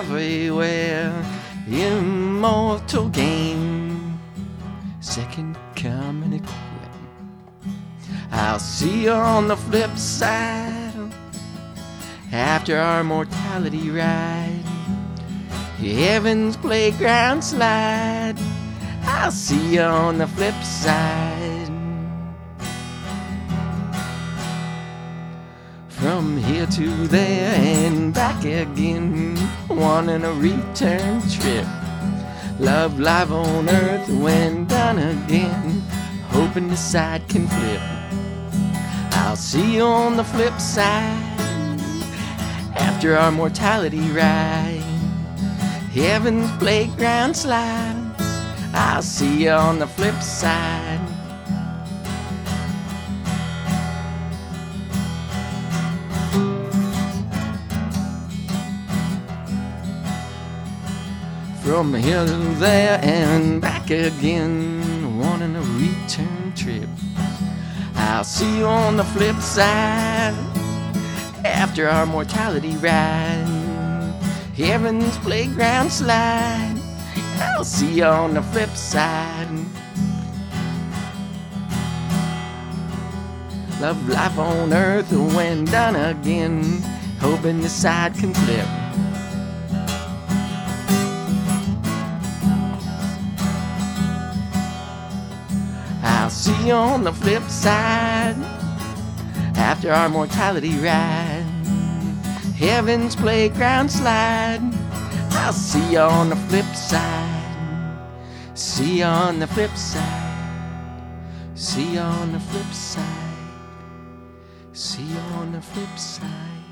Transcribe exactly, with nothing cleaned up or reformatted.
everywhere. Immortal game, second coming equipped. I'll see you on the flip side after our mortality ride. Heaven's playground slide. I'll see you on the flip side. From here to there and back again, wanting a return trip. Love life on earth when done again, hoping the side can flip. I'll see you on the flip side after our mortality ride. Heaven's playground slide. I'll see you on the flip side. From here to there and back again, wanting a return trip. I'll see you on the flip side after our mortality ride. Heaven's playground slide. I'll see you on the flip side. Love life on earth when done again, hoping the side can flip. I'll see you on the flip side after our mortality ride. Heaven's playground slide. I'll see you on the flip side. See you on the flip side. See you on the flip side. See you on the flip side.